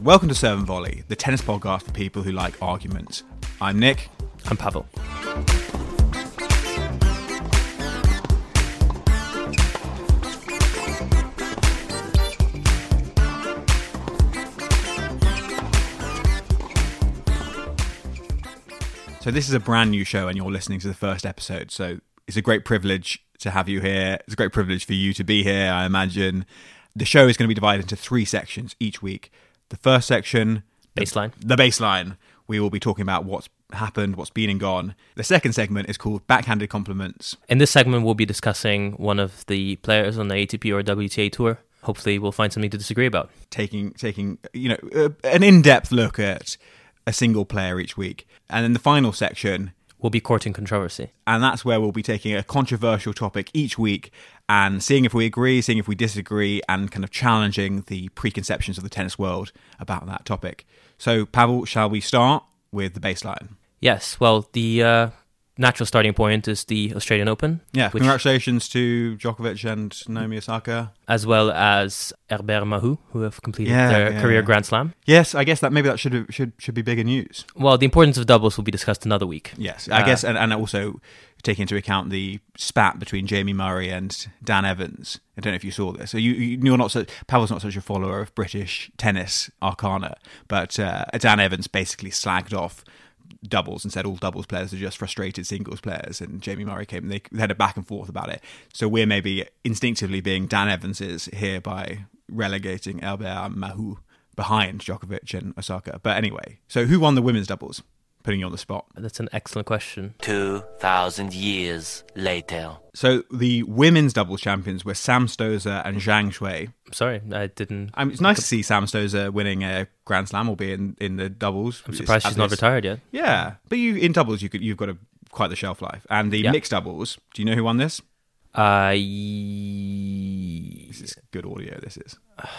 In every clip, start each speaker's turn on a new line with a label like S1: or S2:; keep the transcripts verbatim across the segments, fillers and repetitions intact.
S1: Welcome to Serve and Volley, the tennis podcast for people who like arguments. I'm Nick.
S2: I'm Pavel.
S1: So this is a brand new show and you're listening to the first episode, so it's a great privilege to have you here. It's a great privilege for you to be here, I imagine. The show is going to be divided into three sections each week. The first section...
S2: Baseline.
S1: The, the baseline. We will be talking about what's happened, what's been and gone. The second segment is called Backhanded Compliments.
S2: In this segment, we'll be discussing one of the players on the A T P or W T A tour. Hopefully, we'll find something to disagree about.
S1: Taking, taking you know, uh, an in-depth look at a single player each week. And then the final section...
S2: We'll be courting controversy.
S1: And that's where we'll be taking a controversial topic each week and seeing if we agree, seeing if we disagree, and kind of challenging the preconceptions of the tennis world about that topic. So, Pavel, shall we start with the baseline?
S2: Yes, well, the uh, natural starting point is the Australian Open.
S1: Yeah,
S2: which,
S1: congratulations to Djokovic and Naomi Osaka.
S2: As well as Herbert Mahut, who have completed
S1: yeah,
S2: their
S1: yeah,
S2: career
S1: yeah.
S2: Grand Slam.
S1: Yes, I guess that maybe that should should should be bigger news.
S2: Well, the importance of doubles will be discussed another week.
S1: Yes, I uh, guess, and, and also take into account the spat between Jamie Murray and Dan Evans. I don't know if you saw this. So you, you're not so, Pavel's not such a follower of British tennis arcana, but uh, Dan Evans basically slagged off doubles and said all doubles players are just frustrated singles players, and Jamie Murray came and they, they had a back and forth about it. So we're maybe instinctively being Dan Evanses here by relegating Herbert Mahut behind Djokovic and Osaka. But anyway, so who won the women's doubles? Putting you on the spot.
S2: That's an excellent question.
S3: Two thousand years later.
S1: So the women's doubles champions were Sam Stosur and Zhang Shui.
S2: Sorry, I didn't...
S1: I mean, it's nice to see Sam Stosur winning a Grand Slam, albeit in, in the doubles.
S2: I'm surprised she's not retired yet.
S1: Yeah, but you in doubles, you could, you've got a, quite the shelf life. And the
S2: yeah.
S1: mixed doubles, do you know who won this?
S2: Uh,
S1: This is good audio, this is.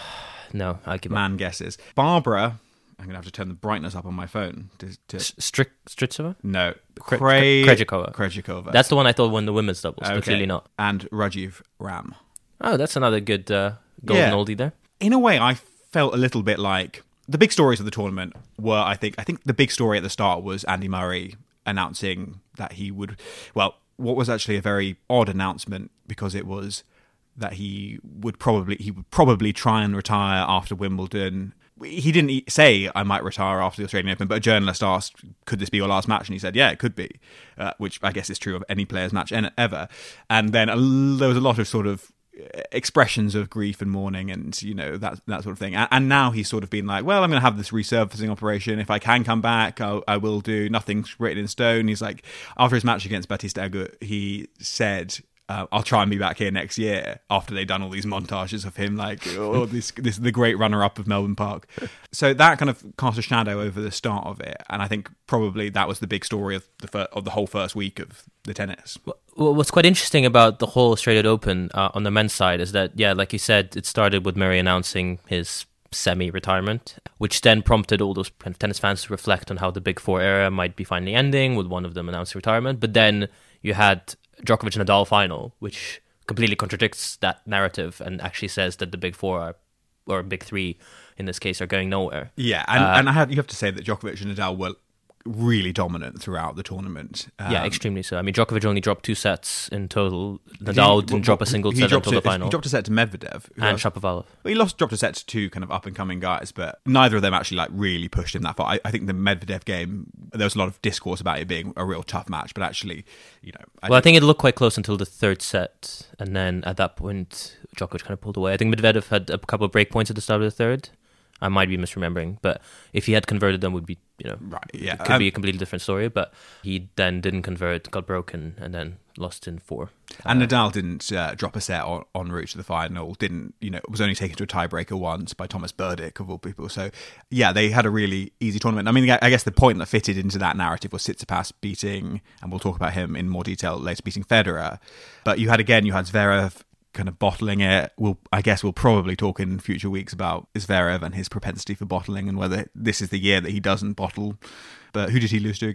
S2: No, I'll give up.
S1: Man guesses. Barbara... I'm going to have to turn the brightness up on my phone. To, to...
S2: Strik Stritsova?
S1: No.
S2: Kre-
S1: Kre-
S2: Krejcikova.
S1: Krejcikova.
S2: That's the one I thought won the women's doubles,
S1: okay.
S2: but clearly not.
S1: And Rajiv Ram.
S2: Oh, that's another good uh, golden
S1: yeah.
S2: oldie there.
S1: In a way, I felt a little bit like... The big stories of the tournament were, I think... I think the big story at the start was Andy Murray announcing that he would... Well, what was actually a very odd announcement, because it was that he would probably he would probably try and retire after Wimbledon. He didn't say, I might retire after the Australian Open, but a journalist asked, could this be your last match? And he said, yeah, it could be, uh, which I guess is true of any player's match ever. And then a, there was a lot of sort of expressions of grief and mourning and, you know, that that sort of thing. And, and now he's sort of been like, well, I'm going to have this resurfacing operation. If I can come back, I'll, I will do. Nothing's written in stone. He's like, after his match against Batista Agut, he said... Uh, I'll try and be back here next year, after they've done all these montages of him like, oh, this this is the great runner-up of Melbourne Park. So that kind of cast a shadow over the start of it, and I think probably that was the big story of the fir- of the whole first week of the tennis.
S2: Well, what's quite interesting about the whole Australian Open uh, on the men's side is that, yeah, like you said, it started with Murray announcing his semi-retirement, which then prompted all those kind of tennis fans to reflect on how the Big Four era might be finally ending, with one of them announcing retirement. But then you had Djokovic Nadal final, which completely contradicts that narrative and actually says that the Big Four are, or Big Three in this case, are going nowhere.
S1: Yeah, and,
S2: uh,
S1: and I have, you have to say that Djokovic and Nadal were really dominant throughout the tournament. Um,
S2: yeah, extremely so. I mean, Djokovic only dropped two sets in total. Nadal
S1: he,
S2: didn't drop a single set until
S1: a,
S2: the final.
S1: He dropped a set to Medvedev.
S2: And
S1: else?
S2: Shapovalov.
S1: Well, he lost, dropped a set to two kind of up-and-coming guys, but neither of them actually like really pushed him that far. I, I think the Medvedev game, there was a lot of discourse about it being a real tough match, but actually, you know... I
S2: well, I think it looked quite close until the third set, and then at that point, Djokovic kind of pulled away. I think Medvedev had a couple of break points at the start of the third. I might be misremembering, but if he had converted them, would be, you know,
S1: right, yeah.
S2: it could um, be a completely different story. But he then didn't convert, got broken, and then lost in four.
S1: And
S2: uh,
S1: Nadal didn't uh, drop a set on, en route to the final. Didn't, you know, was only taken to a tiebreaker once by Thomas Burdick of all people. So yeah, they had a really easy tournament. I mean, I guess the point that fitted into that narrative was Tsitsipas beating, and we'll talk about him in more detail later, beating Federer. But you had again, you had Zverev kind of bottling it. We'll, I guess we'll probably talk in future weeks about Zverev and his propensity for bottling and whether this is the year that he doesn't bottle. But who did he lose to again?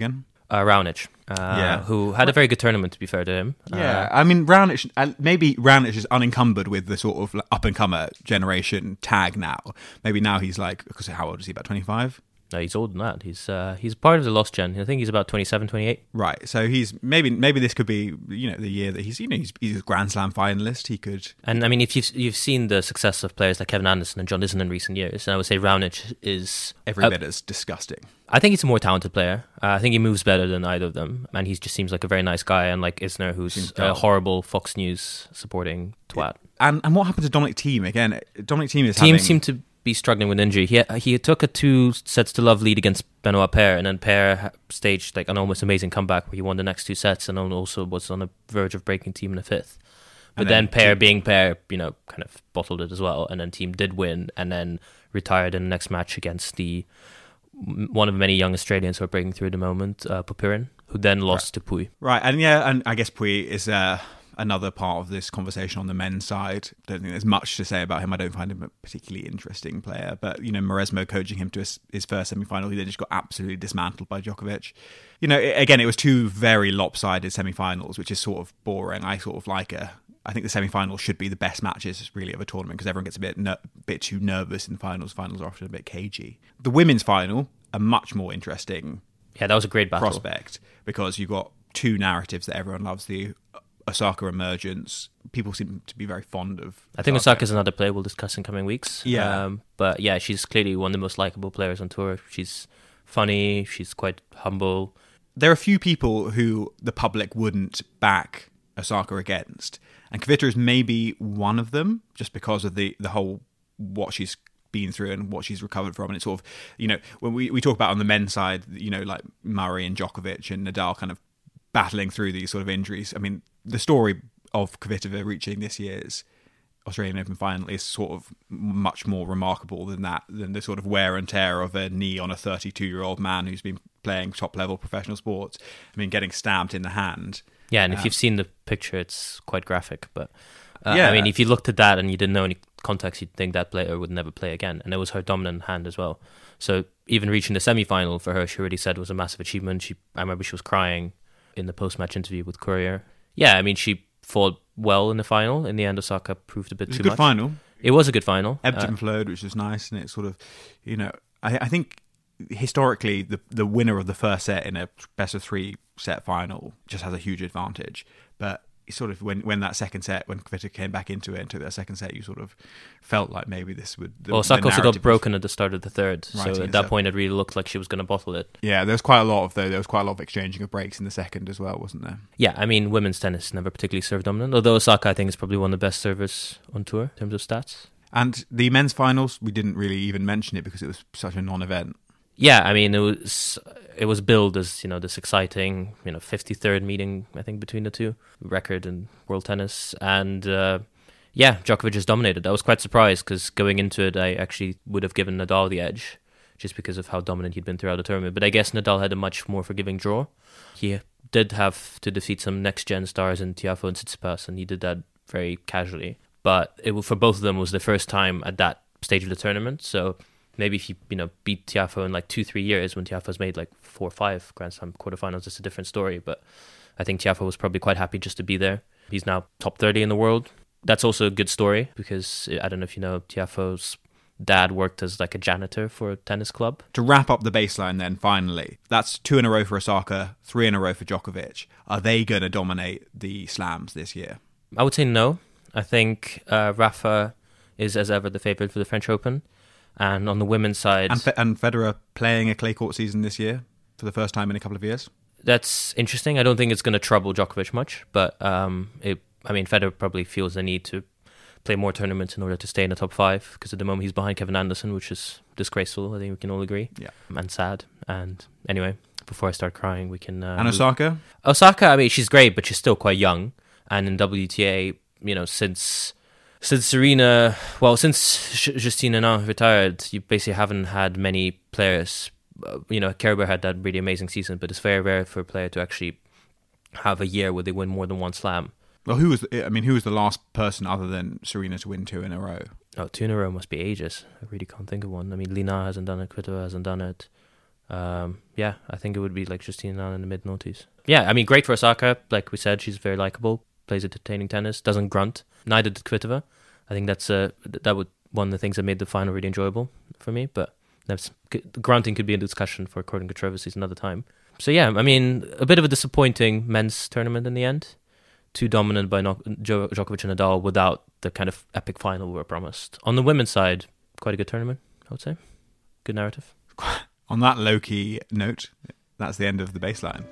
S2: Uh, Raonic, uh,
S1: Yeah.
S2: who had a very good tournament, to be fair to him.
S1: Yeah,
S2: Uh,
S1: I mean, Raonic, uh, maybe Raonic is unencumbered with the sort of up-and-comer generation tag now. Maybe now he's like, because how old is he, about twenty-five?
S2: no, he's older than that. He's uh, he's part of the lost gen. I think he's about twenty-seven, twenty-eight.
S1: Right, so he's, maybe maybe this could be, you know, the year that he's, you know, he's, he's a Grand Slam finalist, he could...
S2: And I mean, if you've you've seen the success of players like Kevin Anderson and John Isner in recent years, and I would say Raonic is
S1: Every
S2: uh,
S1: bit as disgusting.
S2: I think he's a more talented player. Uh, I think he moves better than either of them, and he just seems like a very nice guy. And like Isner, who's
S1: Seems
S2: a
S1: dull.
S2: horrible Fox News supporting twat.
S1: And and what happened to Dominic Thiem? Again, Dominic Thiem is
S2: Team
S1: having...
S2: seemed to be struggling with injury. He he took a two sets to love lead against Benoit Paire, and then Paire staged like an almost amazing comeback where he won the next two sets, and then also was on the verge of breaking Thiem in the fifth. But
S1: And
S2: then,
S1: then
S2: Paire,
S1: Thiem-
S2: being Paire, you know, kind of bottled it as well, and then Thiem did win, and then retired in the next match against the one of the many young Australians who are breaking through at the moment, uh, Popirin, who then lost to Pui.
S1: Right, and yeah, and I guess Pui is uh, another part of this conversation on the men's side. Don't think there's much to say about him. I don't find him a particularly interesting player, but you know, Maresmo coaching him to his, his first semi-final, he then just got absolutely dismantled by Djokovic. You know, i- again, it was two very lopsided semi-finals, which is sort of boring. I sort of like a. I think the semi-finals should be the best matches really of a tournament because everyone gets a bit ner- bit too nervous in the finals. Finals are often a bit cagey. The women's final, a much more interesting
S2: Yeah, that was a great battle.
S1: prospect because you've got two narratives that everyone loves: the Osaka emergence. People seem to be very fond of.
S2: I think Osaka's another player we'll discuss in coming weeks.
S1: Yeah.
S2: Um, but yeah, she's clearly one of the most likable players on tour. She's funny. She's quite humble.
S1: There are a few people who the public wouldn't back Osaka against, and Kvitova is maybe one of them, just because of the the whole what she's been through and what she's recovered from. And it's sort of, you know, when we, we talk about on the men's side, you know, like Murray and Djokovic and Nadal kind of battling through these sort of injuries. I mean, the story of Kvitova reaching this year's Australian Open final is sort of much more remarkable than that, than the sort of wear and tear of a knee on a thirty-two-year-old man who's been playing top-level professional sports. I mean, getting stabbed in the hand.
S2: Yeah, and if
S1: Um,
S2: you've seen the picture, it's quite graphic. But uh,
S1: Yeah.
S2: I mean, if you looked at that and you didn't know any context, you'd think that player would never play again. And it was her dominant hand as well. So even reaching the semi-final for her, she already said was a massive achievement. She, I remember she was crying in the post-match interview with Courier. Yeah, I mean, she fought well in the final. In the end, Osaka proved a bit
S1: It was
S2: too
S1: a good
S2: much.
S1: final.
S2: It was a good final.
S1: Ebbed
S2: Uh,
S1: and flowed, which was nice, and it's sort of, you know, I, I think historically the the winner of the first set in a best of three set final just has a huge advantage. But it's sort of when, when that second set, when Kvitova came back into it and took that second set, you sort of felt like maybe this would. The,
S2: well, Osaka
S1: the
S2: also got
S1: narrative was-
S2: broken at the start of the third.
S1: Right,
S2: so
S1: yeah,
S2: at that
S1: so-
S2: point, it really looked like she was going to bottle it.
S1: Yeah, there was quite a lot of though. There was quite a lot of exchanging of breaks in the second as well, wasn't there?
S2: Yeah, I mean, women's tennis never particularly serve dominant. Although Osaka, I think, is probably one of the best servers on tour in terms of stats.
S1: And the men's finals, we didn't really even mention it because it was such a non-event.
S2: Yeah, I mean, it was it was billed as, you know, this exciting, you know, fifty-third meeting, I think, between the two, record in world tennis. And, uh, yeah, Djokovic just dominated. I was quite surprised because going into it, I actually would have given Nadal the edge just because of how dominant he'd been throughout the tournament. But I guess Nadal had a much more forgiving draw. He did have to defeat some next-gen stars in Tiafoe and Tsitsipas, and he did that very casually. But it for both of them was the first time at that stage of the tournament, so maybe if you you know beat Tiafoe in like two three years when Tiafoe's made like four or five Grand Slam quarterfinals, it's a different story. But I think Tiafoe was probably quite happy just to be there. He's now top thirty in the world. That's also a good story because I don't know if you know, Tiafoe's dad worked as like a janitor for a tennis club.
S1: To wrap up the baseline then, finally, that's two in a row for Osaka, three in a row for Djokovic. Are they going to dominate the slams this year?
S2: I would say no. I think uh, Rafa is, as ever, the favourite for the French Open. And on the women's side...
S1: And, Fe- and Federer playing a clay court season this year for the first time in a couple of years?
S2: That's interesting. I don't think it's going to trouble Djokovic much. But, um, it, I mean, Federer probably feels the need to play more tournaments in order to stay in the top five. Because at the moment he's behind Kevin Anderson, which is disgraceful. I think we can all agree.
S1: Yeah.
S2: And sad. And anyway, before I start crying, we can... Uh,
S1: And Osaka?
S2: Osaka, I mean, she's great, but she's still quite young. And in W T A... You know, since since Serena, well, since Justine Henin retired, you basically haven't had many players. Uh, you know, Kerber had that really amazing season, but it's very rare for a player to actually have a year where they win more than one slam.
S1: Well, who was? The, I mean, who was the last person other than Serena to win two in a row?
S2: Oh, two in a row must be ages. I really can't think of one. I mean, Lina hasn't done it, Kvitova hasn't done it. Um, yeah, I think it would be like Justina Nan in the mid noughties. Yeah, I mean, great for Osaka. Like we said, she's very likable, plays entertaining tennis, doesn't grunt. Neither did Kvitova. I think that's uh, that would one of the things that made the final really enjoyable for me. But that's, grunting could be a discussion for court and controversies another time. So yeah, I mean, a bit of a disappointing men's tournament in the end. Too dominant by no- Jo- Djokovic and Nadal without the kind of epic final we were promised. On the women's side, quite a good tournament, I would say. Good narrative.
S1: On that low-key note, that's the end of the baseline.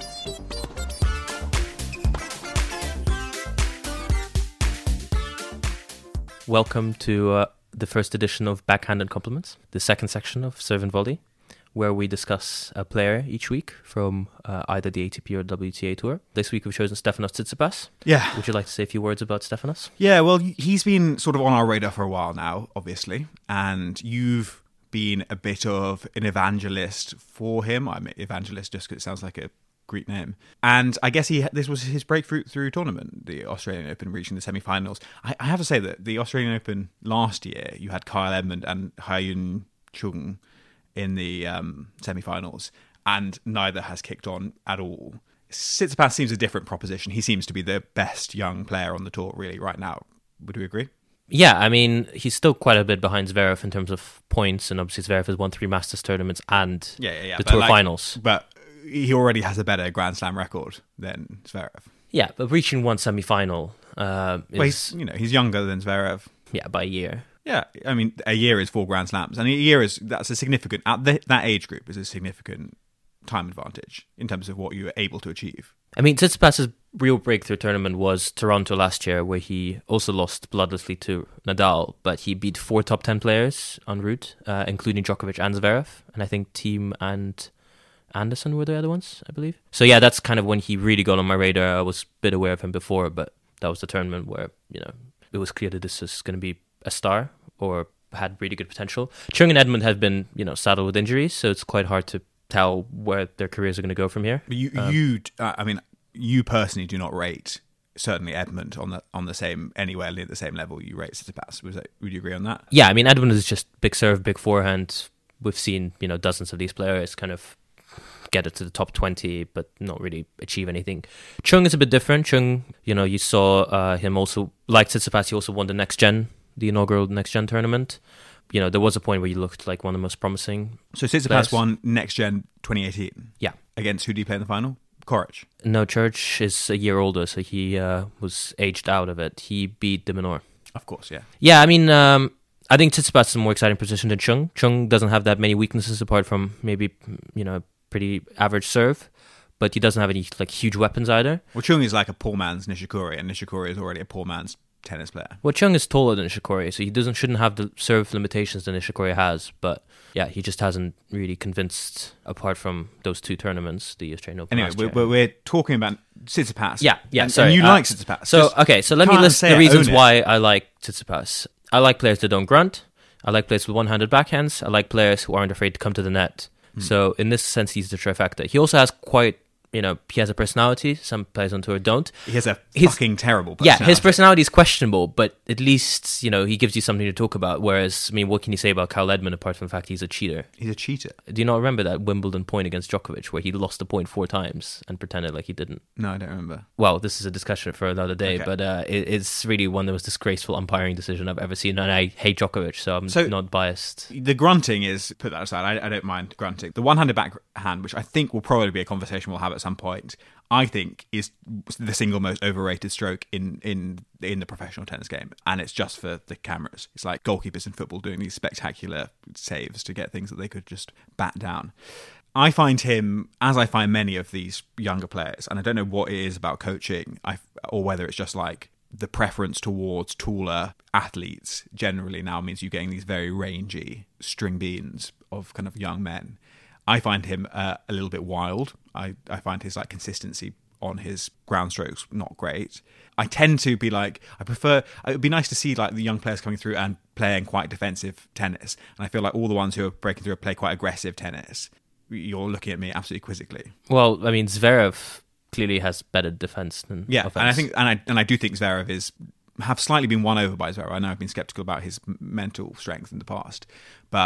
S2: Welcome to uh, the first edition of Backhanded Compliments, the second section of Serve and Volley, where we discuss a player each week from uh, either the A T P or W T A Tour. This week we've chosen Stefanos Tsitsipas.
S1: Yeah.
S2: Would you like to say a few words about Stefanos?
S1: Yeah, well, he's been sort of on our radar for a while now, obviously, and you've been a bit of an evangelist for him. I'm an evangelist just because it sounds like a Greek name. And I guess he this was his breakthrough through tournament, the Australian Open, reaching the semi-finals. I, I have to say that the Australian Open last year, you had Kyle Edmund and Hyun Chung in the um, semi-finals, and neither has kicked on at all. Tsitsipas seems a different proposition. He seems to be the best young player on the tour, really, right now. Would we agree?
S2: Yeah, I mean, he's still quite a bit behind Zverev in terms of points, and obviously Zverev has won three Masters tournaments and
S1: yeah, yeah, yeah.
S2: the
S1: but
S2: Tour
S1: like,
S2: finals.
S1: But he already has a better Grand Slam record than Zverev.
S2: Yeah, but reaching one semi-final uh, is...
S1: Well, he's, you know, he's younger than Zverev.
S2: Yeah, by a year.
S1: Yeah, I mean, a year is four Grand Slams, and a year is that's a significant at the, that age group is a significant time advantage in terms of what you were able to achieve.
S2: I mean, Tsitsipas's real breakthrough tournament was Toronto last year, where he also lost bloodlessly to Nadal, but he beat four top ten players en route, uh, including Djokovic and Zverev, and I think Thiem and Anderson were the other ones, I believe. So yeah, that's kind of when he really got on my radar. I was a bit aware of him before, but that was the tournament where, you know, it was clear that this is going to be a star or had really good potential. Chung and Edmund have been, you know, saddled with injuries, so it's quite hard to tell where their careers are going to go from here.
S1: But you, um, you, uh, I mean, you personally do not rate certainly Edmund on the on the same anywhere near the same level you rate Tsitsipas. Was that, would you agree on that?
S2: Yeah, I mean, Edmund is just big serve, big forehand. We've seen, you know, dozens of these players kind of get it to the top twenty, but not really achieve anything. Chung is a bit different. Chung, you know, you saw uh, him also, like Tsitsipas, he also won the Next Gen, the inaugural Next Gen tournament. You know, there was a point where he looked like one of the most promising.
S1: So Tsitsipas
S2: players.
S1: won Next Gen twenty eighteen?
S2: Yeah.
S1: Against who did he play in the final? Coric?
S2: No, Church is a year older, so he uh, was aged out of it. He beat de Minaur.
S1: Of course, yeah.
S2: Yeah, I mean, um, I think Tsitsipas is a more exciting position than Chung. Chung doesn't have that many weaknesses apart from maybe, you know, pretty average serve, but he doesn't have any like huge weapons either.
S1: Well, Chung is like a poor man's Nishikori, and Nishikori is already a poor man's tennis player.
S2: Well, Chung is taller than Nishikori, so he doesn't shouldn't have the serve limitations that Nishikori has, but yeah, he just hasn't really convinced apart from those two tournaments, the Australian Open.
S1: Anyway,
S2: last
S1: we're,
S2: year.
S1: we're, we're talking about Tsitsipas.
S2: Yeah, yeah,
S1: and,
S2: sorry.
S1: And you
S2: uh,
S1: like Tsitsipas.
S2: So,
S1: Just
S2: okay, so let me
S1: can't
S2: list
S1: say
S2: the
S1: it,
S2: reasons
S1: own it.
S2: why I like Tsitsipas. I like players that don't grunt. I like players with one-handed backhands. I like players who aren't afraid to come to the net. Hmm. So in this sense, he's the trifecta. He also has quite, you know, he has a personality. Some players on tour don't.
S1: He has a
S2: His-
S1: fucking terrible personality.
S2: Yeah, his personality is questionable, but at least, you know, he gives you something to talk about. Whereas, I mean, what can you say about Kyle Edmund apart from the fact he's a cheater?
S1: He's a cheater.
S2: Do you not remember that Wimbledon point against Djokovic where he lost the point four times and pretended like he didn't?
S1: No, I don't remember.
S2: Well, this is a discussion for another day,
S1: Okay.
S2: but uh, it, it's really one of the most disgraceful umpiring decision I've ever seen, and I hate Djokovic, so I'm
S1: So-
S2: not biased.
S1: The grunting is, put that aside, I, I don't mind grunting. The one-handed backhand, which I think will probably be a conversation we'll have at some point, I think is the single most overrated stroke in, in, in the professional tennis game. And it's just for the cameras. It's like goalkeepers in football doing these spectacular saves to get things that they could just bat down. I find him, as I find many of these younger players, and I don't know what it is about coaching, I, or whether it's just like the preference towards taller athletes generally now means you're getting these very rangy string beans of kind of young men. I find him uh, a little bit wild. I, I find his like consistency on his ground strokes not great. I tend to be like, I prefer, it would be nice to see like the young players coming through and playing quite defensive tennis. And I feel like all the ones who are breaking through play quite aggressive tennis. You're looking at me absolutely quizzically.
S2: Well, I mean, Zverev clearly has better defense than
S1: Yeah,
S2: offense.
S1: and I think, and I and I do think Zverev is have slightly been won over by Zverev. I know I've been skeptical about his mental strength in the past, but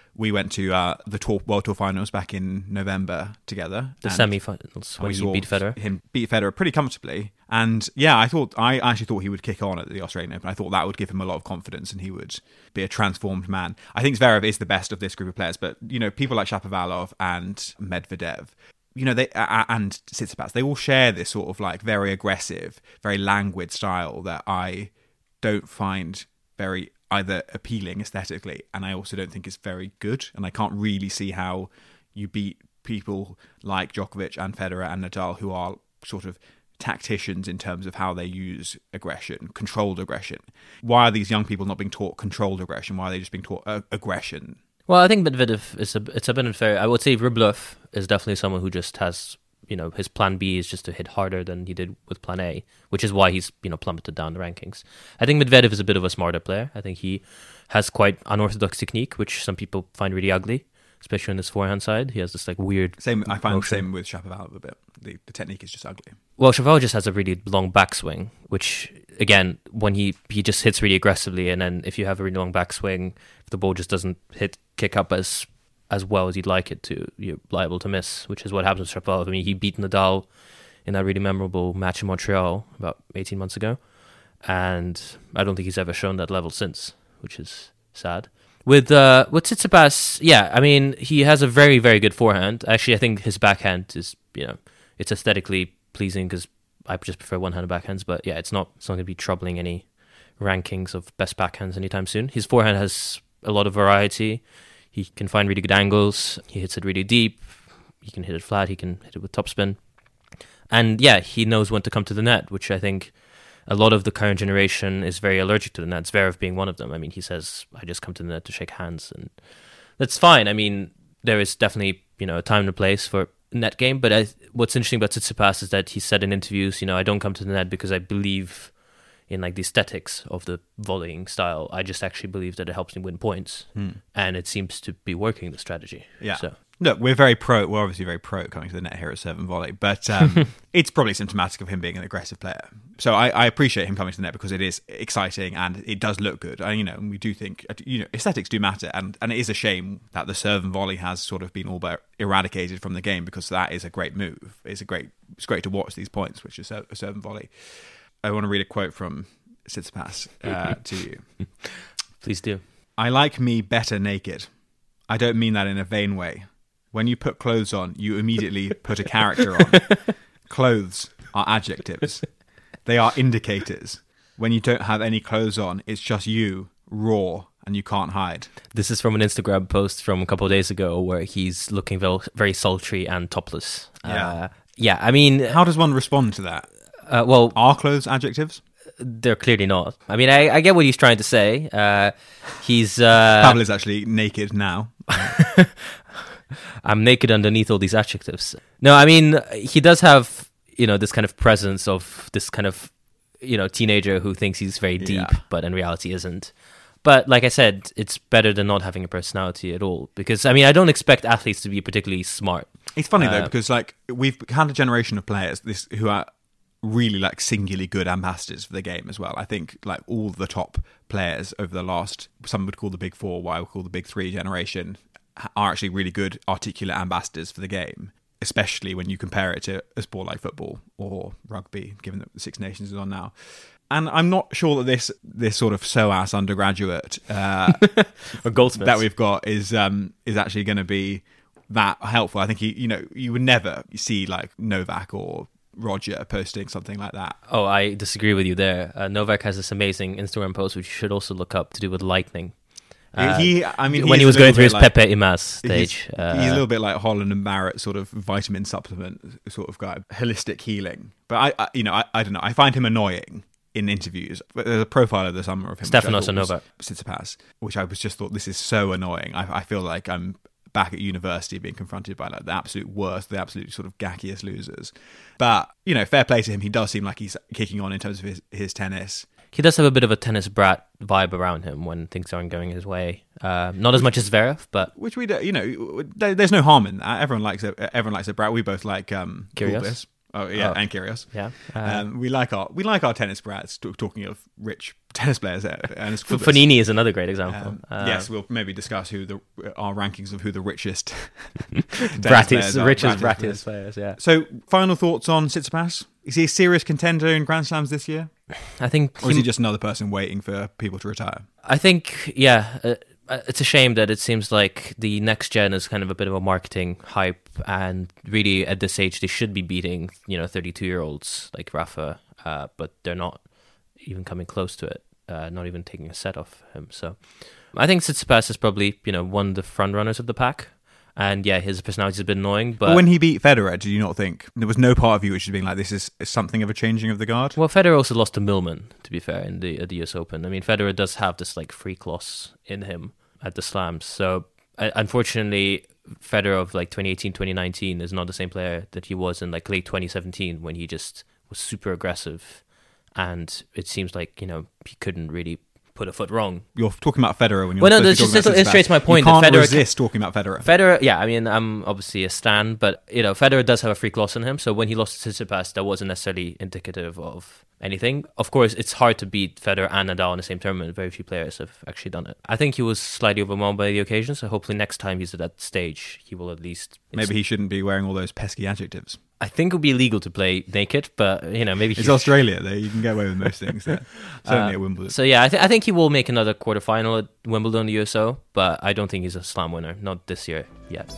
S1: we went to uh, the tour, World Tour Finals back in November together.
S2: The semi-finals when he beat Federer.
S1: Him beat Federer pretty comfortably. And yeah, I thought I actually thought he would kick on at the Australian Open. I thought that would give him a lot of confidence and he would be a transformed man. I think Zverev is the best of this group of players, but you know, people like Shapovalov and Medvedev, you know, they uh, and Tsitsipas, they all share this sort of like very aggressive, very languid style that I don't find very either appealing aesthetically, and I also don't think it's very good. And I can't really see how you beat people like Djokovic and Federer and Nadal, who are sort of tacticians in terms of how they use aggression, controlled aggression. Why are these young people not being taught controlled aggression? Why are they just being taught uh, aggression?
S2: Well, I think Medvedev is a it's a bit unfair. I would say Rublev is definitely someone who just has, you know, his plan B is just to hit harder than he did with plan A, which is why he's, you know, plummeted down the rankings. I think Medvedev is a bit of a smarter player. I think he has quite unorthodox technique, which some people find really ugly, especially on his forehand side. He has this like weird.
S1: Same. I find
S2: motion.
S1: the same with Shapovalov a bit. The, the technique is just ugly.
S2: Well, Shapovalov just has a really long backswing, which again, when he he just hits really aggressively, and then if you have a really long backswing, if the ball just doesn't hit kick up as as well as you'd like it to, you're liable to miss, which is what happens with Shapovalov. I mean, he beat Nadal in that really memorable match in Montreal about eighteen months ago, and I don't think he's ever shown that level since, which is sad. With uh, with Tsitsipas, yeah, I mean, he has a very, very good forehand. Actually, I think his backhand is, you know, it's aesthetically pleasing because I just prefer one-handed backhands, but yeah, it's not, it's not going to be troubling any rankings of best backhands anytime soon. His forehand has a lot of variety. He can find really good angles. He hits it really deep. He can hit it flat. He can hit it with topspin. And yeah, he knows when to come to the net, which I think a lot of the current generation is very allergic to the net. Zverev being one of them. I mean, he says, I just come to the net to shake hands. And that's fine. I mean, there is definitely, you know, a time and a place for net game. But I, what's interesting about Tsitsipas is that he said in interviews, you know, I don't come to the net because I believe in like the aesthetics of the volleying style. I just actually believe that it helps me win points. Hmm. And it seems to be working, the strategy.
S1: Yeah.
S2: So.
S1: Look, we're very pro, we're obviously very pro coming to the net here at Serve and Volley, but um, it's probably symptomatic of him being an aggressive player. So I, I appreciate him coming to the net because it is exciting and it does look good. And, you know, we do think, you know, aesthetics do matter. And, and it is a shame that the Serve and Volley has sort of been all but eradicated from the game, because that is a great move. It's a great, it's great to watch these points, which is a Serve and Volley. I want to read a quote from Tsitsipas uh, to you.
S2: Please do.
S1: I like me better naked. I don't mean that in a vain way. When you put clothes on, you immediately put a character on. Clothes are adjectives. They are indicators. When you don't have any clothes on, it's just you, raw, and you can't hide.
S2: This is from an Instagram post from a couple of days ago where he's looking very, very sultry and topless.
S1: Yeah.
S2: Uh, yeah, I mean...
S1: How does one respond to that?
S2: Uh, well,
S1: are clothes adjectives?
S2: They're clearly not. I mean, I, I get what he's trying to say. Uh, he's... Uh,
S1: Pavel is actually naked now.
S2: I'm naked underneath all these adjectives. No, I mean, he does have, you know, this kind of presence of this kind of, you know, teenager who thinks he's very deep, yeah. but in reality isn't. But like I said, it's better than not having a personality at all. Because, I mean, I don't expect athletes to be particularly smart.
S1: It's funny,
S2: uh,
S1: though, because, like, we've had a generation of players this who are really, like, singularly good ambassadors for the game as well. I think, like, all the top players over the last, some would call the big four, what I would call the big three generation, are actually really good articulate ambassadors for the game, especially when you compare it to a sport like football or rugby, given that the Six Nations is on now. And I'm not sure that this this sort of S O A S undergraduate uh,
S2: or Goldsmiths
S1: that we've got is um, is actually going to be that helpful. I think he, you know, you would never see like Novak or Roger posting something like that.
S2: Oh, I disagree with you there. Uh, Novak has this amazing Instagram post, which you should also look up, to do with lightning.
S1: Uh, he, I mean,
S2: when he was going through his like, Pepe Imaz stage,
S1: he's,
S2: uh,
S1: he's a little bit like Holland and Barrett, sort of vitamin supplement sort of guy, holistic healing. But I, I you know, I, I don't know. I find him annoying in interviews. But there's a profile of the summer of him,
S2: Stefanos and Novak,
S1: Tsitsipas, which I was just thought, this is so annoying. I, I feel like I'm back at university being confronted by like the absolute worst, the absolute sort of gackiest losers. But you know, fair play to him. He does seem like he's kicking on in terms of his, his tennis.
S2: He does have a bit of a tennis brat vibe around him when things aren't going his way. Uh, not as much as Zverev, but
S1: which we do, you know, there, there's no harm in that. Everyone likes a everyone likes a brat. We both like um,
S2: Kyrgios.
S1: Oh yeah,
S2: Oh.
S1: and Kyrgios.
S2: Yeah. Uh,
S1: Um, we like our we like our tennis brats. T- talking of rich tennis players, uh, and it's
S2: F- Fonini is another great example.
S1: Um,
S2: Uh,
S1: yes, we'll maybe discuss who the our rankings of who the richest tennis
S2: Bratis,
S1: players
S2: the
S1: are.
S2: richest
S1: Bratis
S2: Bratis players, yeah.
S1: So, final thoughts on Tsitsipas? Is he a serious contender in Grand Slams this year,
S2: I think
S1: or is he just another person waiting for people to retire?
S2: I think, yeah, uh, uh, it's a shame that it seems like the next gen is kind of a bit of a marketing hype, and really at this age they should be beating, you know, thirty-two-year-olds like Rafa, uh, but they're not even coming close to it, uh, not even taking a set off him. So I think Tsitsipas is probably, you know, one of the front runners of the pack. And yeah, his personality has been annoying, but...
S1: But when he beat Federer, did you not think there was no part of you which was being like, this is something of a changing of the guard?
S2: Well, Federer also lost to Millman, to be fair, in the, at the U S Open. I mean, Federer does have this like freak loss in him at the slams. So uh, unfortunately, Federer of like twenty eighteen, twenty nineteen is not the same player that he was in like late twenty seventeen, when he just was super aggressive, and it seems like, you know, he couldn't really put a foot wrong.
S1: You're talking about Federer when you're
S2: Well, no,
S1: supposed to
S2: that's
S1: be
S2: just
S1: talking about
S2: illustrates
S1: Tsitsipas.
S2: my point
S1: You
S2: that
S1: can't
S2: Federer
S1: resist talking about Federer.
S2: Federer, yeah, I mean, I'm obviously a stan, but, you know, Federer does have a freak loss in him, so when he lost to Tsitsipas, that wasn't necessarily indicative of anything. Of course, it's hard to beat Federer and Nadal in the same tournament. Very few players have actually done it. I think he was slightly overwhelmed by the occasion, so hopefully next time he's at that stage, he will at least...
S1: Maybe he shouldn't be wearing all those pesky adjectives.
S2: I think it would be illegal to play naked, but, you know, maybe...
S1: It's
S2: he...
S1: Australia, though. You can get away with most things there. Certainly
S2: Uh,
S1: at Wimbledon.
S2: So, yeah, I, th- I think he will make another quarterfinal at Wimbledon, the U S O, but I don't think he's a slam winner. Not this year yet.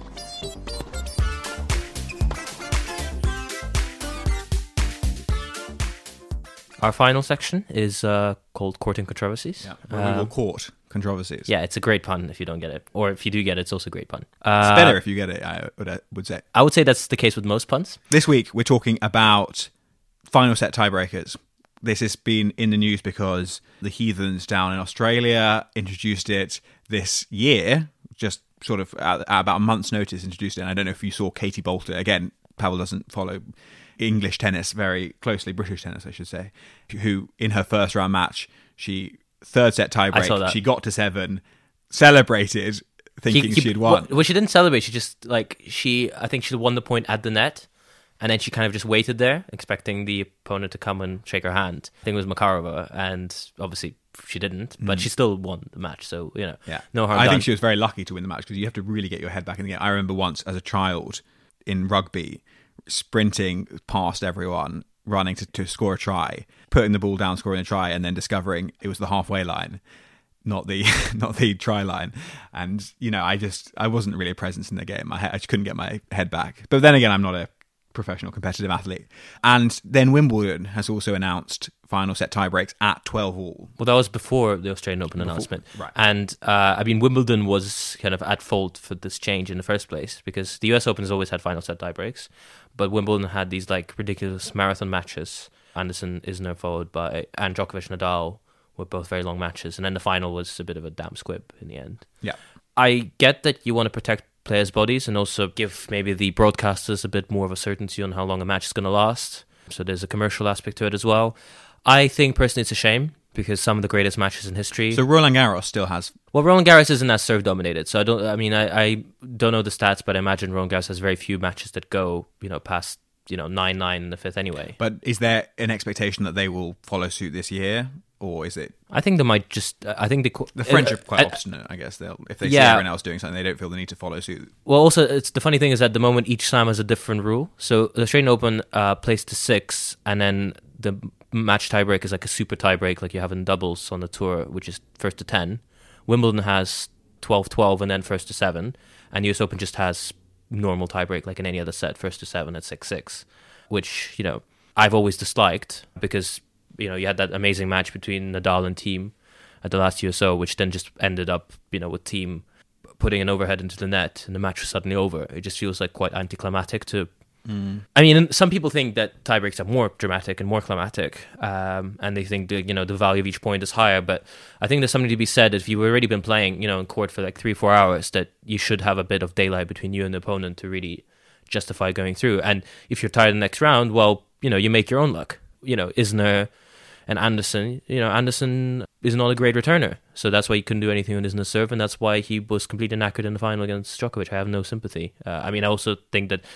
S2: Our final section is uh, called Courting Controversies.
S1: Yeah, where we
S2: Um,
S1: will court controversies.
S2: yeah, it's a great pun if you don't get it. Or if you do get it, it's also a great pun.
S1: It's
S2: Uh,
S1: better if you get it, I would, I would say.
S2: I would say that's the case with most puns.
S1: This week, we're talking about final set tiebreakers. This has been in the news because the Heathens down in Australia introduced it this year, just sort of at, at about a month's notice introduced it. And I don't know if you saw Katie Bolter. Again, Pavel doesn't follow English tennis very closely, British tennis, I should say, who in her first round match, she third set
S2: I saw
S1: tiebreak,
S2: that.
S1: she got to seven, celebrated, thinking
S2: He- he-
S1: she'd won.
S2: Well, she didn't celebrate. She just, like, she, I think she won the point at the net. And then she kind of just waited there, expecting the opponent to come and shake her hand. I think it was Makarova, and obviously she didn't, but she still won the match. So, you know,
S1: Yeah,
S2: no harm
S1: I
S2: done.
S1: think she was very lucky to win the match because you have to really get your head back in the game. I remember once as a child in rugby, sprinting past everyone, running to, to score a try, putting the ball down, scoring a try, and then discovering it was the halfway line, not the not the try line. And you know, I just I wasn't really a presence in the game. I, I just couldn't get my head back. But then again, I'm not a professional competitive athlete. And then Wimbledon has also announced final set tiebreaks at twelve all.
S2: Well, that was before the Australian Open announcement.
S1: right.
S2: And, uh, I mean, Wimbledon was kind of at fault for this change in the first place, because the U S Open has always had final set tiebreaks, but Wimbledon had these, like, ridiculous marathon matches. Anderson, Isner, followed by, and Djokovic, Nadal, were both very long matches. And then the final was a bit of a damn squib in the end.
S1: Yeah.
S2: I get that you want to protect players' bodies and also give maybe the broadcasters a bit more of a certainty on how long a match is going to last. So there's a commercial aspect to it as well. I think personally it's a shame because some of the greatest matches in history.
S1: So Roland Garros still has.
S2: Well, Roland Garros isn't as serve dominated, so I don't. I mean, I, I don't know the stats, but I imagine Roland Garros has very few matches that go, you know, past you know nine nine in the fifth anyway.
S1: But is there an expectation that they will follow suit this year, or is it
S2: I think they might just. I think they.
S1: the French
S2: uh,
S1: are quite
S2: uh,
S1: obstinate? I guess they'll if they
S2: yeah.
S1: see everyone else doing something, they don't feel the need to follow suit.
S2: Well, also, it's the funny thing is at the moment each slam has a different rule. So the Australian Open uh, plays to six, and then the match tiebreak is like a super tiebreak, like you have in doubles on the tour, which is first to ten. Wimbledon has twelve twelve and then first to seven, and U S Open just has normal tiebreak like in any other set, first to seven at six six, which you know I've always disliked because you know you had that amazing match between Nadal and Thiem at the last U S O, which then just ended up you know with Thiem putting an overhead into the net and the match was suddenly over. It just feels like quite anticlimactic to. Mm. I mean, some people think that tiebreaks are more dramatic and more climatic, um, and they think the you know the value of each point is higher. But I think there's something to be said that if you've already been playing, you know, in court for like three, four hours, that you should have a bit of daylight between you and the opponent to really justify going through. And if you're tired in the next round, well, you know, you make your own luck. You know, Isner and Anderson, you know, Anderson is not a great returner, so that's why he couldn't do anything on Isner's serve, and that's why he was completely knackered in the final against Djokovic. I have no sympathy. Uh, I mean, I also think that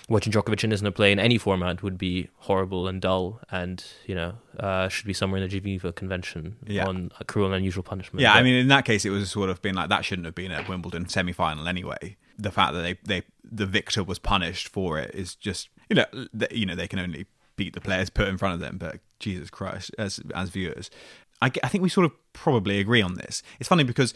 S2: watching Djokovic in Isner play in any format would be horrible and dull, and you know uh, should be somewhere in the Geneva Convention
S1: Yeah.
S2: on a cruel and unusual punishment.
S1: Yeah,
S2: But-
S1: I mean, in that case, it was sort of been like that shouldn't have been a Wimbledon semi-final anyway. The fact that they, they the victor was punished for it is just, you know, th- you know they can only beat the players put in front of them. But Jesus Christ, as as viewers, I, g- I think we sort of probably agree on this. It's funny because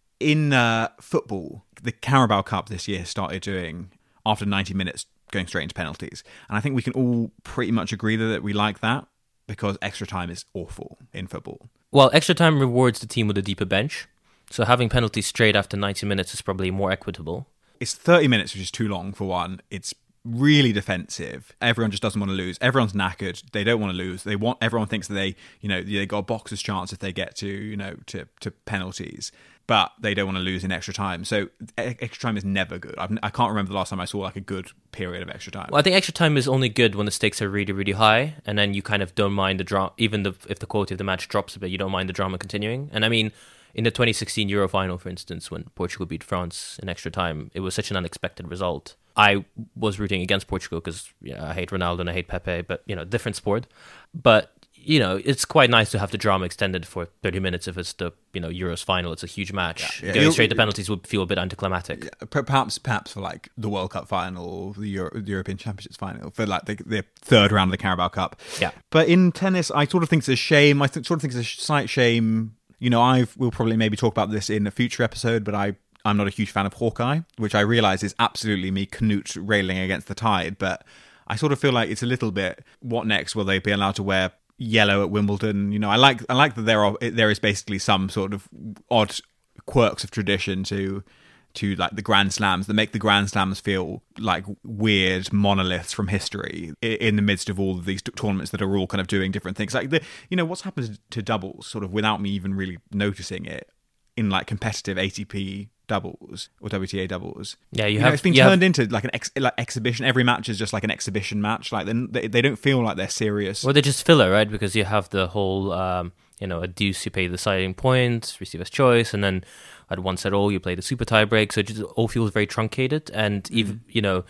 S1: in uh, football, the Carabao Cup this year started doing after ninety minutes going straight into penalties, and I think we can all pretty much agree that we like that because extra time is awful in football.
S2: Well, extra time rewards the team with a deeper bench, so having penalties straight after ninety minutes is probably more equitable.
S1: It's thirty minutes, which is too long for one. It's really defensive. Everyone just doesn't want to lose. Everyone's knackered. They don't want to lose. They want. Everyone thinks that they, you know, they got a boxer's chance if they get to, you know, to, to penalties, but they don't want to lose in extra time. So e- extra time is never good. I've, I can't remember the last time I saw like a good period of extra time.
S2: Well, I think extra time is only good when the stakes are really, really high, and then you kind of don't mind the drama, even the, if the quality of the match drops a bit, you don't mind the drama continuing. And I mean, in the twenty sixteen Euro final, for instance, when Portugal beat France in extra time, it was such an unexpected result. I was rooting against Portugal because yeah, I hate Ronaldo and I hate Pepe, but, you know, different sport. But, you know, it's quite nice to have the drama extended for thirty minutes if it's the, you know, Euros final. It's a huge match.
S1: Yeah, yeah.
S2: Going
S1: You'll-
S2: straight to penalties would feel a bit anticlimactic.
S1: Yeah, per- perhaps, perhaps for like the World Cup final or the, Euro- the European Championships final, for like the, the third round of the Carabao Cup.
S2: Yeah.
S1: But in tennis, I sort of think it's a shame. I th- sort of think it's a slight shame. You know, I will probably maybe talk about this in a future episode, but I, I'm not a huge fan of Hawkeye, which I realise is absolutely me Knut railing against the tide. But I sort of feel like it's a little bit, what next? Will they be allowed to wear yellow at Wimbledon? You know, I like I like that there are there is basically some sort of odd quirks of tradition to to like the Grand Slams that make the Grand Slams feel like weird monoliths from history i- in the midst of all of these t- tournaments that are all kind of doing different things. Like the, you know, what's happened to doubles sort of without me even really noticing it in like competitive A T P doubles or W T A doubles.
S2: Yeah, you
S1: You know,
S2: have-
S1: it's been
S2: you have-
S1: turned into like an ex- like exhibition. Every match is just like an exhibition match. Like they they don't feel like they're serious.
S2: Well, they just filler, right? Because you have the whole, um, you know, a deuce, you pay the deciding point, receiver's choice, and then at one set all, you play the super tie break. So it just all feels very truncated. And,
S1: Mm-hmm.
S2: even you know,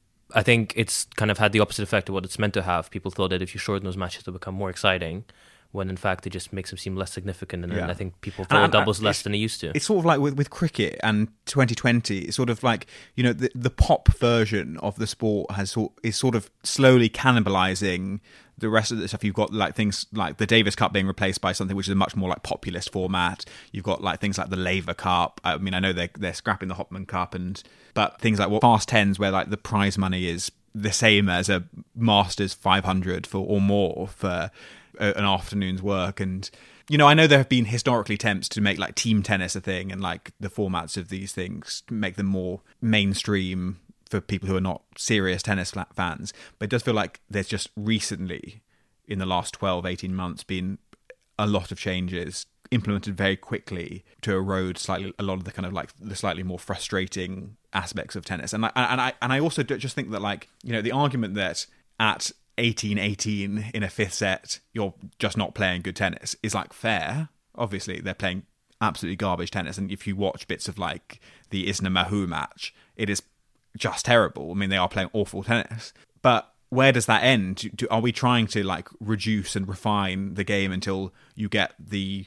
S2: I think it's kind of had the opposite effect of what it's meant to have. People thought that if you shorten those matches, they'll become more exciting, when in fact it just makes them seem less significant. And then
S1: Yeah.
S2: I think people
S1: And-
S2: follow
S1: and-
S2: doubles
S1: and
S2: less
S1: it's-
S2: than they used to.
S1: It's sort of like with, with cricket and twenty twenty. It's sort of like, you know, the, the pop version of the sport has sort is sort of slowly cannibalizing the rest of the stuff. You've got like things like the Davis Cup being replaced by something which is a much more like populist format. You've got like things like the Laver Cup. I mean, I know they're they're scrapping the Hopman Cup, and but things like what fast tens where like the prize money is the same as a Masters five hundred for or more for a, an afternoon's work. And you know, I know there have been historically attempts to make like team tennis a thing, and like the formats of these things make them more mainstream for people who are not serious tennis fla- fans. But it does feel like there's just recently, in the last twelve, eighteen months, been a lot of changes implemented very quickly to erode slightly a lot of the kind of like the slightly more frustrating aspects of tennis. And I, and I and I also do just think that, like, you know, the argument that at eighteen eighteen in a fifth set you're just not playing good tennis is like fair. Obviously they're playing absolutely garbage tennis, and if you watch bits of like the Isner Mahou match, it is just terrible. I mean, they are playing awful tennis, but where does that end? Do, do, are we trying to like reduce and refine the game until you get the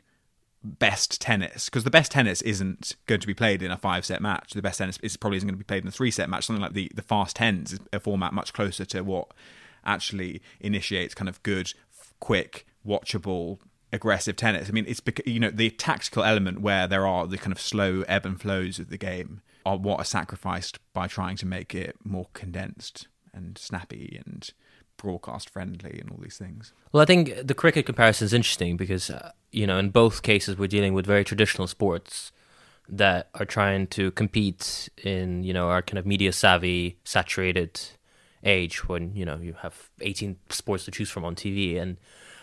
S1: best tennis? Because the best tennis isn't going to be played in a five set match. The best tennis is probably isn't going to be played in a three set match. Something like the the fast tens is a format much closer to what actually initiates kind of good, quick, watchable, aggressive tennis. I mean, it's because, you know, the tactical element where there are the kind of slow ebb and flows of the game are what are sacrificed by trying to make it more condensed and snappy and broadcast friendly and all these things.
S2: Well, I think the cricket comparison is interesting because, uh, you know, in both cases we're dealing with very traditional sports that are trying to compete in, you know, our kind of media savvy, saturated age when, you know, you have eighteen sports to choose from on T V. And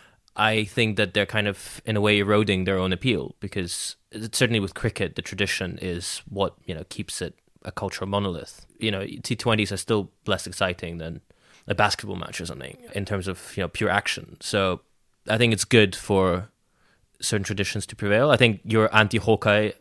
S2: I think that they're kind of, in a way, eroding their own appeal, because certainly with cricket, the tradition is what, you know, keeps it a cultural monolith. You know, T twenties are still less exciting than a basketball match or something in terms of, you know, pure action. So I think it's good for certain traditions to prevail. I think your anti-Hawkeye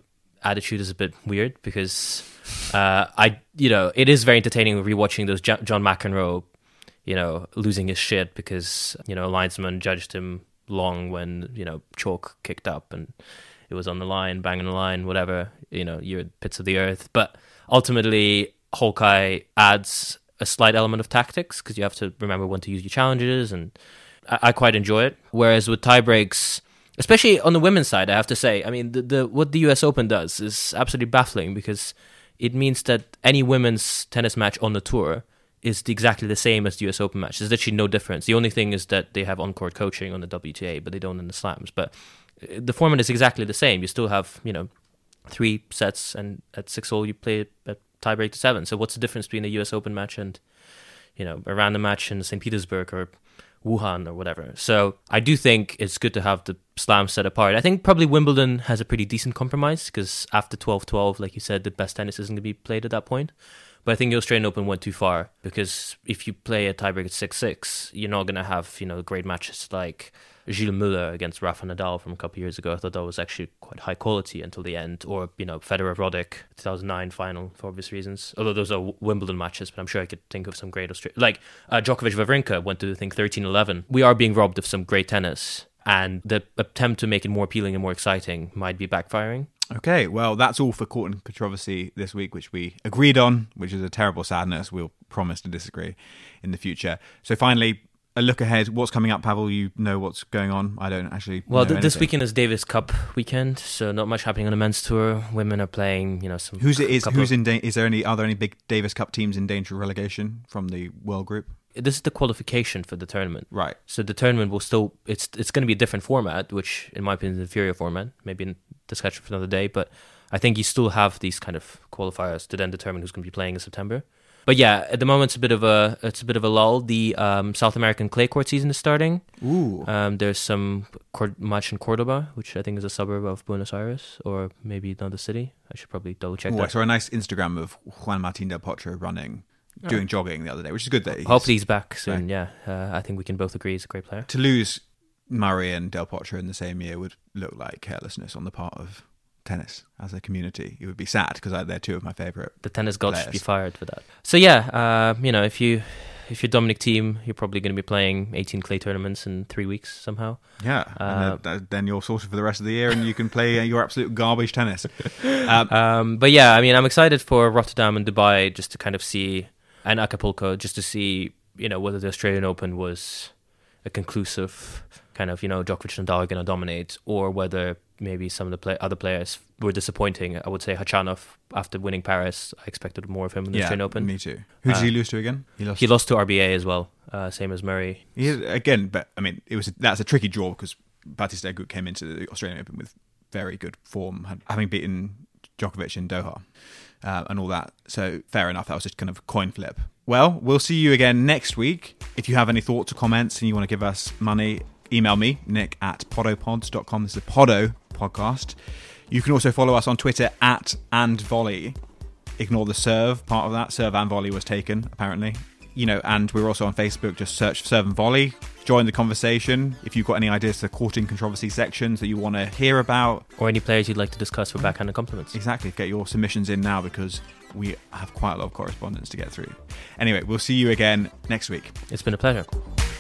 S2: attitude is a bit weird because uh, I, you know, it is very entertaining rewatching those J- John McEnroe, you know, losing his shit because, you know, a linesman judged him long when, you know, chalk kicked up and it was on the line, banging the line, whatever, you know, you're at pits of the earth. But ultimately, Hawkeye adds a slight element of tactics because you have to remember when to use your challenges, and I, I quite enjoy it. Whereas with tie breaks, especially on the women's side, I have to say, I mean, the, the what the U S Open does is absolutely baffling because it means that any women's tennis match on the tour is exactly the same as the U S Open match. There's literally no difference. The only thing is that they have on-court coaching on the W T A, but they don't in the slams. But the format is exactly the same. You still have, you know, three sets, and at six all you play at tiebreak to seven. So what's the difference between a U S Open match and, you know, a random match in Saint Petersburg or Wuhan or whatever? So I do think it's good to have the slam set apart. I think probably Wimbledon has a pretty decent compromise because after twelve twelve, like you said, the best tennis isn't going to be played at that point. But I think the Australian Open went too far because if you play a tiebreak at six six, you're not going to have, you know, great matches like Gilles Muller against Rafa Nadal from a couple of years ago. I thought that was actually quite high quality until the end. Or, you know, Federer-Roddick, two thousand nine final for obvious reasons. Although those are Wimbledon matches, but I'm sure I could think of some great Australian... Like uh, Djokovic-Wawrinka went to, I think, thirteen eleven. We are being robbed of some great tennis, and the attempt to make it more appealing and more exciting might be backfiring.
S1: Okay, well, that's all for Court and Controversy this week, which we agreed on, which is a terrible sadness. We'll promise to disagree in the future. So finally, a look ahead. What's coming up, Pavel? You know what's going on. I don't actually
S2: Well,
S1: know
S2: th- this
S1: anything.
S2: weekend is Davis Cup weekend, so not much happening on the men's tour. Women are playing, you know, some...
S1: Who's it is?
S2: couple
S1: Who's
S2: of-
S1: in? Da- is there any? Are there any big Davis Cup teams in danger of relegation from the World Group?
S2: This is the qualification for the tournament.
S1: Right.
S2: So the tournament will still... It's it's going to be a different format, which, in my opinion, is an inferior format. Maybe in discussion for another day, but I think you still have these kind of qualifiers to then determine who's going to be playing in September. But yeah, at the moment it's a bit of a it's a bit of a lull. The um, South American clay court season is starting.
S1: Ooh.
S2: Um, there's some court match in Cordoba, which I think is a suburb of Buenos Aires, or maybe another city. I should probably double check
S1: Ooh, I
S2: that.
S1: saw a nice Instagram of Juan Martín del Potro running, doing jogging the other day, which is good. That he's,
S2: Hopefully he's back soon. Yeah, uh, I think we can both agree he's a great player.
S1: to lose Murray and del Potro in the same year would look like carelessness on the part of tennis as a community. It would be sad because they're two of my favourite.
S2: The tennis gods should be
S1: players.
S2: fired for that. So yeah, uh, you know, if you if you're Dominic Thiem, you're probably going to be playing eighteen clay tournaments in three weeks somehow.
S1: Yeah,
S2: Uh,
S1: and then, then you're sorted for the rest of the year, and you can play uh, your absolute garbage tennis. Um,
S2: Um, but yeah, I mean, I'm excited for Rotterdam and Dubai just to kind of see, and Acapulco, just to see, you know, whether the Australian Open was a conclusive kind of, you know, Djokovic and Nadal are going to dominate, or whether maybe some of the play- other players were disappointing. I would say Khachanov, after winning Paris, I expected more of him in the
S1: yeah,
S2: Australian Open.
S1: me too. Who did
S2: Uh,
S1: he lose to again? He lost.
S2: He lost to R B A as well, uh, same as Murray.
S1: He is- again, but I mean, it was that's a tricky draw because Bautista Agut came into the Australian Open with very good form, had- having beaten Djokovic in Doha uh, and all that. So fair enough, that was just kind of a coin flip. Well, we'll see you again next week. If you have any thoughts or comments and you want to give us money, email me, nick at podopods dot com. This is a Podo podcast. You can also follow us on Twitter at andvolley. Ignore the serve part of that. Serve and volley was taken, apparently. You know, and we're also on Facebook. Just search Serve and Volley. Join the conversation. If you've got any ideas for courting controversy sections that you want to hear about,
S2: Or any players you'd like to discuss for backhanded compliments.
S1: exactly, get your submissions in now because we have quite a lot of correspondence to get through. Anyway, we'll see you again next week.
S2: It's been a pleasure.